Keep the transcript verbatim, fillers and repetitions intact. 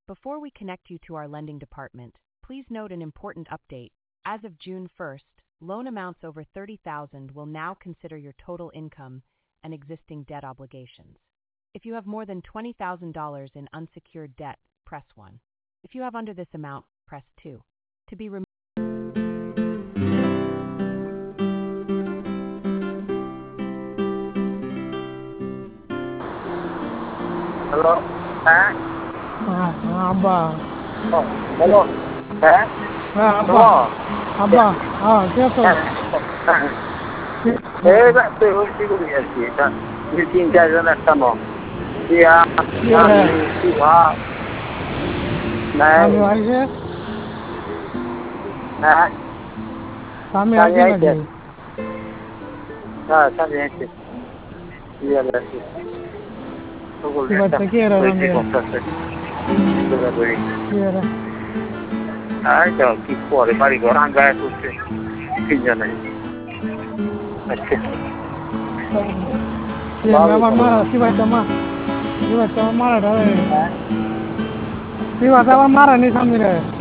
Before we connect you to our lending department, please note an important update. As of June first, loan amounts over thirty thousand dollars will now consider your total income and existing debt obligations. If you have more than twenty thousand dollars in unsecured debt, press one. If you have under this amount, press two. To be removed. Hello? Hả? Ah, Abba. Oh, hello? Hả? Ah, Đúng Abba. không? Abba. Ah, tiếp tục. Eh, beh, se non si riesce, mi si intende adesso no. Sia, si va. আমি Này, আইছে hả? আমি Sao আইছি vậy নাকি chị? Ờ, sao vậy chị? Via là chị. Tôi có কি lẽ বাচ্চা là কি এরা tôi chỉ সামনে có thật sự. Tôi là người. কি এরা Ah, già, chi fuori, pari con ranga e tutti. Figlia lei. Perché? কি আমার মারা কি বাচ্চা মা কি বাচ্চা আমার মারা ধরে কি বাচ্চা আমার মারা নি সামনে